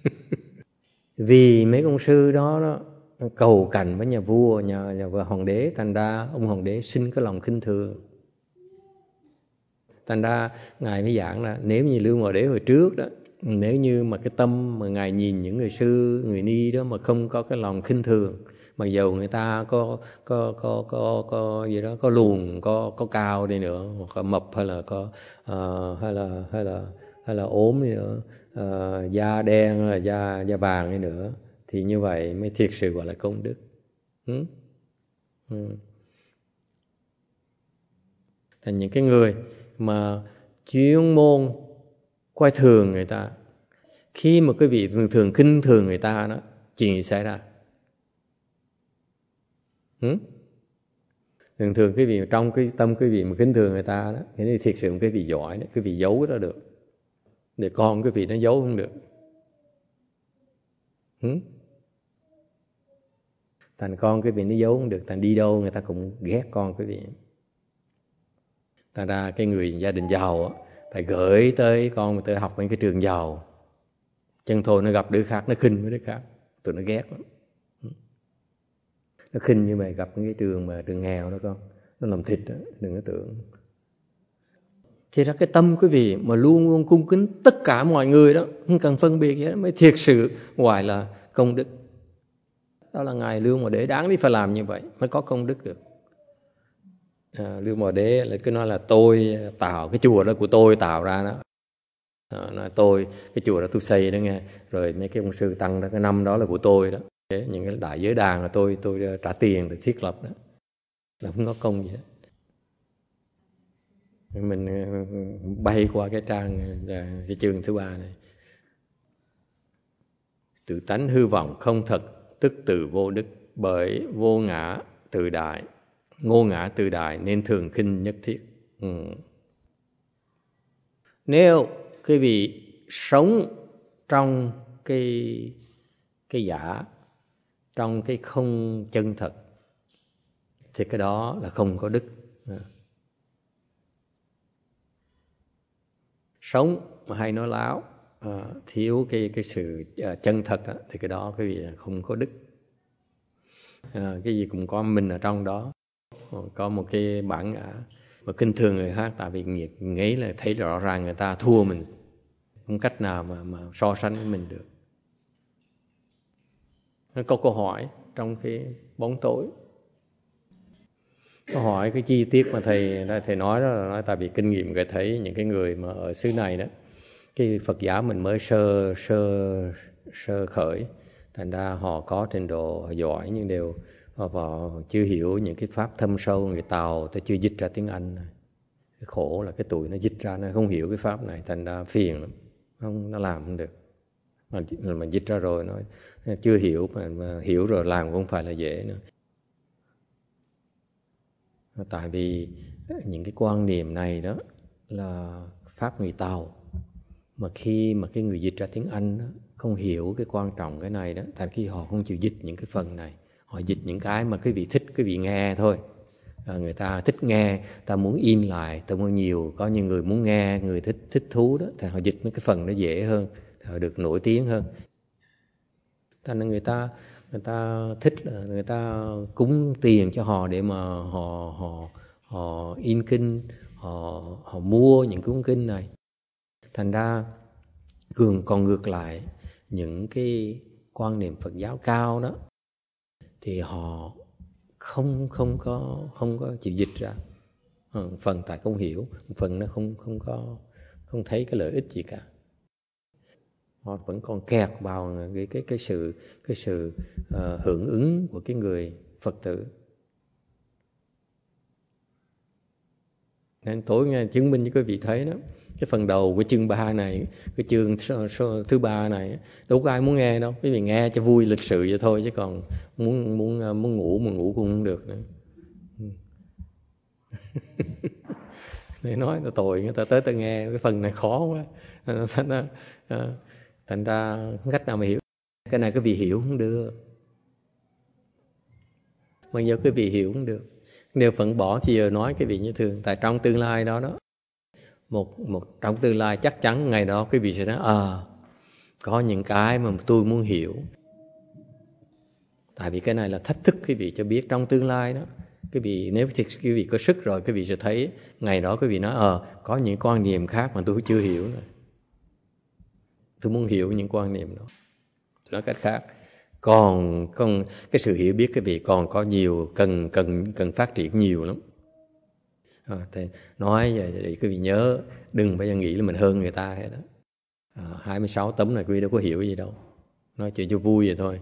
Vì mấy ông sư đó cầu cạnh với nhà vua, nhà vua hoàng đế, thành ra ông hoàng đế sinh cái lòng khinh thường. Thành ra ngài mới giảng là nếu như Lương Võ Đế hồi trước đó, nếu như mà cái tâm mà ngài nhìn những người sư, người ni đó mà không có cái lòng khinh thường, mặc dầu người ta có gì đó, có luồn, có cao đi nữa, hoặc là mập hay là hay là ốm đi nữa, da đen hay là da vàng đi nữa, thì như vậy mới thiệt sự gọi là công đức. Thành những cái người mà chuyên môn coi thường người ta, khi mà quý vị thường khinh thường người ta đó, chuyện gì xảy ra? Thường quý vị trong cái tâm quý vị mà khinh thường người ta đó, thì thiệt sự quý vị giỏi đó, quý vị giấu đó được, để con quý vị nó giấu không được. Thành con quý vị nó giấu không được, thành đi đâu người ta cũng ghét con quý vị. Thành ra cái người gia đình giàu á, phải gửi tới con tới học những cái trường giàu, chân thôi nó gặp đứa khác nó khinh với đứa khác, tụi nó ghét lắm. Nó khinh như vậy, gặp những cái trường nghèo đó con, nó làm thịt đó, đừng có tưởng. Thì ra cái tâm quý vị mà luôn luôn cung kính tất cả mọi người đó, không cần phân biệt gì hết, mới thiệt sự gọi là công đức. Đó là ngài Lương Võ Đế đáng đi phải làm như vậy mới có công đức được. Lương Võ Đế lại cứ nói là tôi tạo cái chùa đó của tôi tạo ra đó. Nói tôi cái chùa đó tôi xây đó nghe, rồi mấy cái ông sư tăng đó cái năm đó là của tôi đó. Những cái đại giới đàn là tôi trả tiền để thiết lập đó, là không có công gì hết. Mình bay qua cái trang cái chương thứ 3 này. Tự tánh hư vọng không thật, tức từ vô đức, bởi vô ngã tự đại, ngô ngã tự đại nên thường khinh nhất thiết. Nếu quý vị sống trong cái giả, trong cái không chân thật, thì cái đó là không có đức. Sống mà hay nói láo, thiếu cái sự chân thật đó, thì cái đó quý vị là không có đức. Cái gì cũng có mình ở trong đó, có một cái bản ngã mà khinh thường người khác, tại vì nghĩ là thấy rõ ràng người ta thua mình, không cách nào mà so sánh với mình được. Có câu hỏi trong cái bóng tối. Có hỏi cái chi tiết mà thầy nói đó là nói tại vì kinh nghiệm thầy thấy những cái người mà ở xứ này đó, cái Phật giáo mình mới sơ khởi, thành ra họ có trình độ giỏi nhưng đều họ chưa hiểu những cái pháp thâm sâu. Người Tàu ta chưa dịch ra tiếng Anh. Cái khổ là cái tụi nó dịch ra nó không hiểu cái pháp này, thành ra phiền lắm, nó làm không được. Mà dịch ra rồi nó chưa hiểu, mà hiểu rồi làm cũng không phải là dễ nữa. Tại vì những cái quan niệm này đó là pháp người Tàu, mà khi mà cái người dịch ra tiếng Anh đó, không hiểu cái quan trọng cái này đó, tại khi họ không chịu dịch những cái phần này, họ dịch những cái mà quý vị thích, quý vị nghe thôi. Người ta thích nghe, ta muốn in lại, ta muốn nhiều. Có những người muốn nghe, người thích thú đó, thì họ dịch mấy cái phần nó dễ hơn, họ được nổi tiếng hơn. Thành ra người ta thích là người ta cúng tiền cho họ để mà họ in kinh, họ mua những cuốn kinh này. Thành ra còn ngược lại, những cái quan niệm Phật giáo cao đó thì họ không có chịu dịch ra. Phần tại không hiểu, phần nó không thấy cái lợi ích gì cả. Họ vẫn còn kẹt vào cái sự hưởng ứng của cái người Phật tử. Nên tối nghe chứng minh với quý vị thấy đó, cái phần đầu của chương 3 này, cái chương thứ 3 này, đâu có ai muốn nghe đâu. Quý vị nghe cho vui lịch sự vậy thôi, chứ còn muốn ngủ mà ngủ cũng không được nữa. Để nói là tội người ta tới ta nghe cái phần này khó quá, thành ra cách nào mà hiểu cái này quý vị hiểu không được. Bây giờ quý vị hiểu không được, nếu phận bỏ thì giờ nói cái vị như thường. Tại trong tương lai đó một trong tương lai chắc chắn ngày đó quý vị sẽ nói có những cái mà tôi muốn hiểu. Tại vì cái này là thách thức quý vị cho biết trong tương lai đó. Quý vị nếu quý vị có sức rồi, quý vị sẽ thấy ngày đó quý vị nói có những quan niệm khác mà tôi chưa hiểu nữa. Tôi muốn hiểu những quan niệm đó. Nói cách khác, còn cái sự hiểu biết quý vị còn có nhiều, cần phát triển nhiều lắm. Thì nói vậy để quý vị nhớ, đừng bao giờ nghĩ là mình hơn người ta hết đó. 26 tấm này quý vị đâu có hiểu gì đâu, nói chuyện cho vui vậy thôi.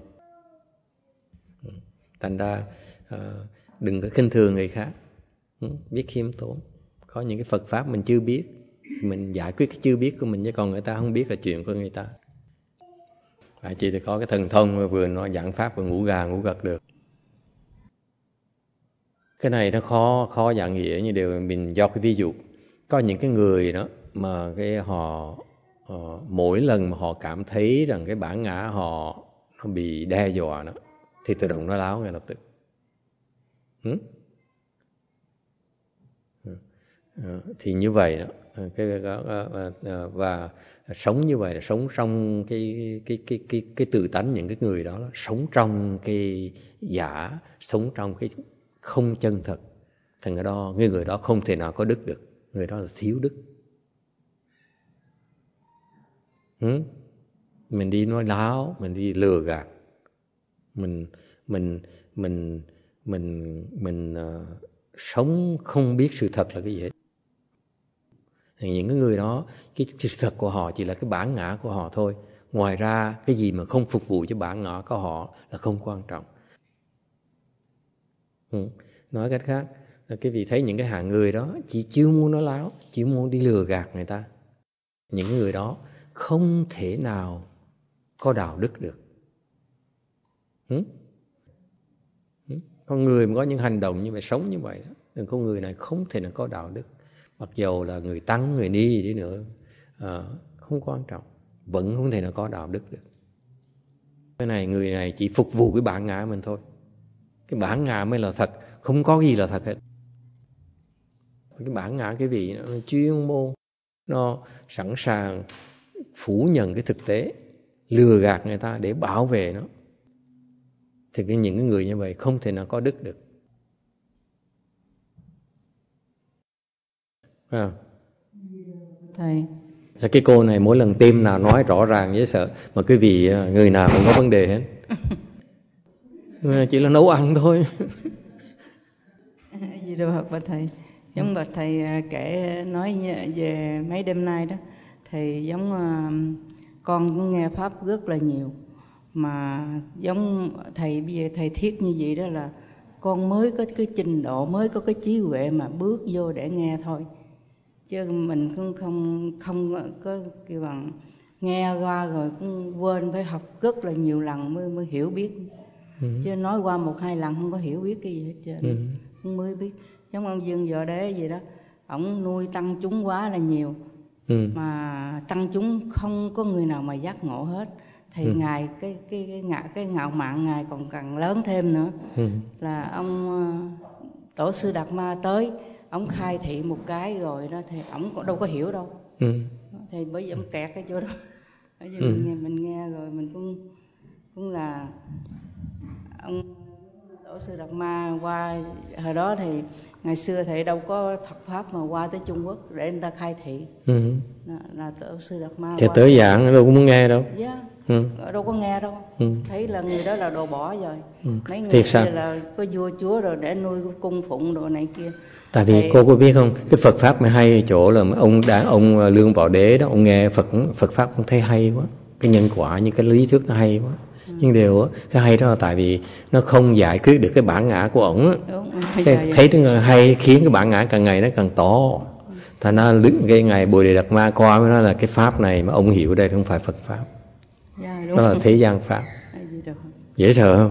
Thành ra đừng có khinh thường người khác, biết khiêm tốn. Có những cái Phật pháp mình chưa biết, mình giải quyết cái chưa biết của mình, chứ còn người ta không biết là chuyện của người ta. Phải chỉ thì có cái thần thông mà vừa nói giảng pháp và ngủ gà ngủ gật được. Cái này nó khó dạng nghĩa, như đều mình do cái ví dụ. Có những cái người đó mà cái họ mỗi lần mà họ cảm thấy rằng cái bản ngã họ nó bị đe dọa đó, thì tự động nó láo ngay lập tức. Thì như vậy đó, và sống như vậy là sống trong cái tự tánh những cái người đó, sống trong cái giả, sống trong cái không chân thật. Thành cái đó, người đó không thể nào có đức được, người đó là thiếu đức. Mình đi nói láo, mình đi lừa gạt, mình sống không biết sự thật là cái gì hết. Những cái người đó, cái sự thật của họ chỉ là cái bản ngã của họ thôi. Ngoài ra cái gì mà không phục vụ cho bản ngã của họ là không quan trọng. Nói cách khác là cái vị thấy những cái hạng người đó chỉ muốn nói láo, chỉ muốn đi lừa gạt người ta. Những người đó không thể nào có đạo đức được. Con người mà có những hành động như vậy, sống như vậy đó, con người này không thể nào có đạo đức. Mặc dầu là người tăng, người ni gì đi nữa, không quan trọng, vẫn không thể nào có đạo đức được. Cái này, người này chỉ phục vụ cái bản ngã mình thôi. Cái bản ngã mới là thật, không có gì là thật hết. Cái bản ngã cái vị nó chuyên môn, nó sẵn sàng phủ nhận cái thực tế, lừa gạt người ta để bảo vệ nó. Thì những cái người như vậy không thể nào có đức được. Thầy, Là cái cô này mỗi lần tim nào nói rõ ràng dễ sợ, mà quý vị người nào cũng có vấn đề hết. chỉ là nấu ăn thôi. Gì đâu học bà thầy. Giống bà thầy kể nói về mấy đêm nay đó, thì giống con cũng nghe pháp rất là nhiều, mà giống thầy bây giờ thầy thiết như vậy đó là con mới có cái trình độ, mới có cái trí huệ mà bước vô để nghe thôi, chứ mình cũng không có kêu bằng nghe qua rồi cũng quên, phải học rất là nhiều lần mới hiểu biết. Chứ nói qua 1-2 lần không có hiểu biết cái gì hết trơn. Không mới biết. Giống ông Dương Võ Đế gì đó, ổng nuôi tăng chúng quá là nhiều, mà tăng chúng không có người nào mà giác ngộ hết. Thì ngài cái ngạo mạn ngài còn càng lớn thêm nữa. Là ông tổ sư Đạt Ma tới, ông khai thị một cái rồi đó, thì ổng đâu có hiểu đâu. Thì bởi vì ông kẹt cái chỗ đó. Bởi vì mình nghe rồi mình cũng là ông tổ sư Đạt Ma qua hồi đó thì ngày xưa thì đâu có Phật pháp mà qua tới Trung Quốc để người ta khai thị. Là tổ sư Đạt Ma thì tới giảng đâu cũng muốn nghe đâu. Đâu có nghe đâu. Thấy là người đó là đồ bỏ rồi. Mấy người Thiệt kia sao? là có vua chúa rồi để nuôi cung phụng đồ này kia. Tại vì cô có biết không, cái Phật pháp mới hay chỗ là ông Lương Bảo Đế đó, ông nghe Phật pháp ông thấy hay quá, cái nhân quả như cái lý thuyết nó hay quá. Nhưng điều cái hay đó là tại vì nó không giải quyết được cái bản ngã của ổng. Thấy nó hay khiến cái bản ngã càng ngày nó càng to. Thành ra cái ngày Bồ Đề Đạt Ma coi mới nói là cái pháp này mà ông hiểu đây không phải Phật pháp. Đó là thế gian pháp. Dễ sợ không?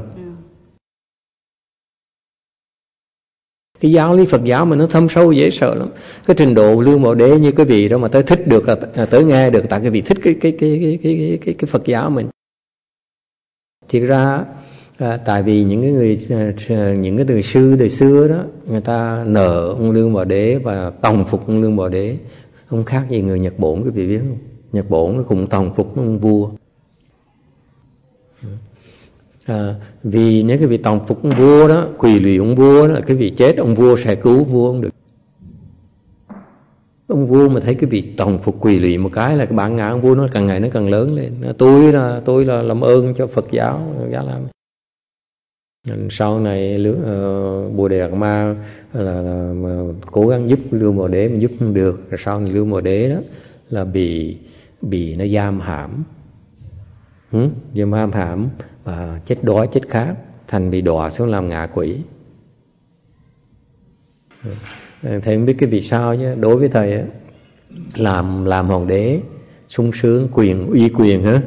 Cái giáo lý Phật giáo mà nó thâm sâu dễ sợ lắm. Cái trình độ Lương Bảo Đế như cái vị đó mà tới thích được là tới nghe được, tại cái vị thích cái Phật giáo mình. Thì ra tại vì những cái đời xưa đó, người ta nợ ông Lương Bảo Đế và tòng phục ông Lương Bảo Đế. Không khác gì người Nhật Bổn, quý vị biết không? Nhật Bổn nó cũng tòng phục ông vua. Vì nếu cái vị tòng phục ông vua đó, quỳ lụy ông vua đó, là cái vị chết, ông vua sẽ cứu vua không được. Ông vua mà thấy cái vị tòng phục quỳ lụy một cái là cái bản ngã ông vua nó càng ngày nó càng lớn lên. Tôi là làm ơn cho Phật giáo làm. Sau này Bồ Đề Đạt Ma là cố gắng giúp Lương Bảo Đế mà giúp không được. Rồi sau này Lương Bảo Đế đó là bị nó giam hãm và chết đói chết khát, thành bị đọa xuống làm ngạ quỷ. Thầy không biết cái vì sao chứ đối với thầy làm hoàng đế sung sướng, uy quyền hả,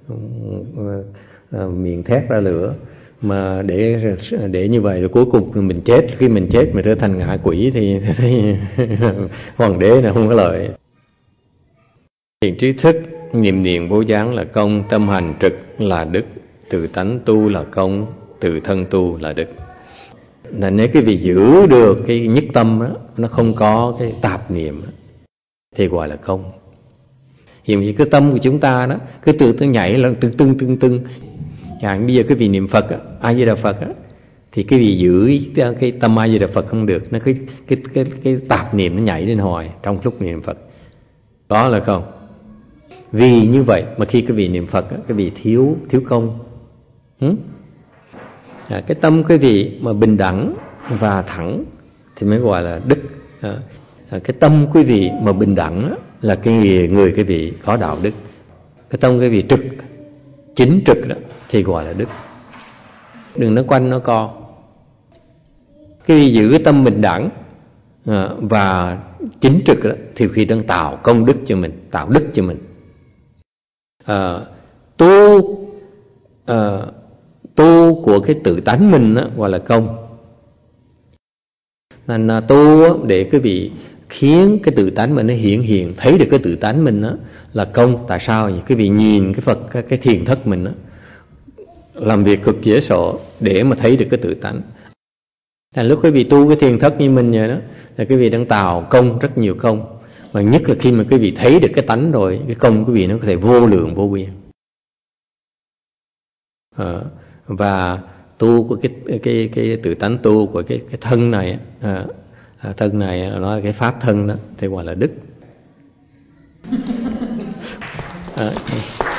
miệng thét ra lửa, mà để như vậy rồi cuối cùng mình chết, khi mình chết mình trở thành ngạ quỷ thì hoàng đế là không có lợi. Thiện trí thức, niệm vô gián là công, tâm hành trực là đức, từ tánh tu là công, từ thân tu là đức. Là nếu cái vị giữ được cái nhất tâm đó, nó không có cái tạp niệm đó, thì gọi là công. Hiện như cái tâm của chúng ta đó cứ từ từ nhảy là tưng. Chẳng bây giờ cái vị niệm Phật A Di Đà Phật á, thì cái vị giữ cái tâm A Di Đà Phật không được, nó cái tạp niệm nó nhảy lên hoài trong lúc niệm Phật. Đó là không. Vì như vậy mà khi cái vị niệm Phật á, cái vị thiếu công. Cái tâm cái vị mà bình đẳng và thẳng thì mới gọi là đức. Cái tâm quý vị mà bình đẳng là cái người cái vị có đạo đức. Cái tâm cái vị trực, chính trực đó thì gọi là đức. Đừng nói quanh nó co. Cái vị giữ cái tâm bình đẳng và chính trực đó, thì khi đang tạo công đức cho mình, tạo đức cho mình. Tu của cái tự tánh mình đó, gọi là công. Nên tu để cái vị khiến cái tự tánh mình nó hiện thấy được cái tự tánh mình đó, là công. Tại sao vậy? Cái vị nhìn cái Phật, cái thiền thất mình đó, làm việc cực dễ sợ để mà thấy được cái tự tánh. Thành lúc cái vị tu cái thiền thất như mình vậy đó, là cái vị đang tạo công, rất nhiều công. Và nhất là khi mà cái vị thấy được cái tánh rồi, cái công cái vị nó có thể vô lượng vô biên. Và tu của cái tự tánh tu của cái thân này, thân này nó là cái pháp thân đó, thì gọi là đức.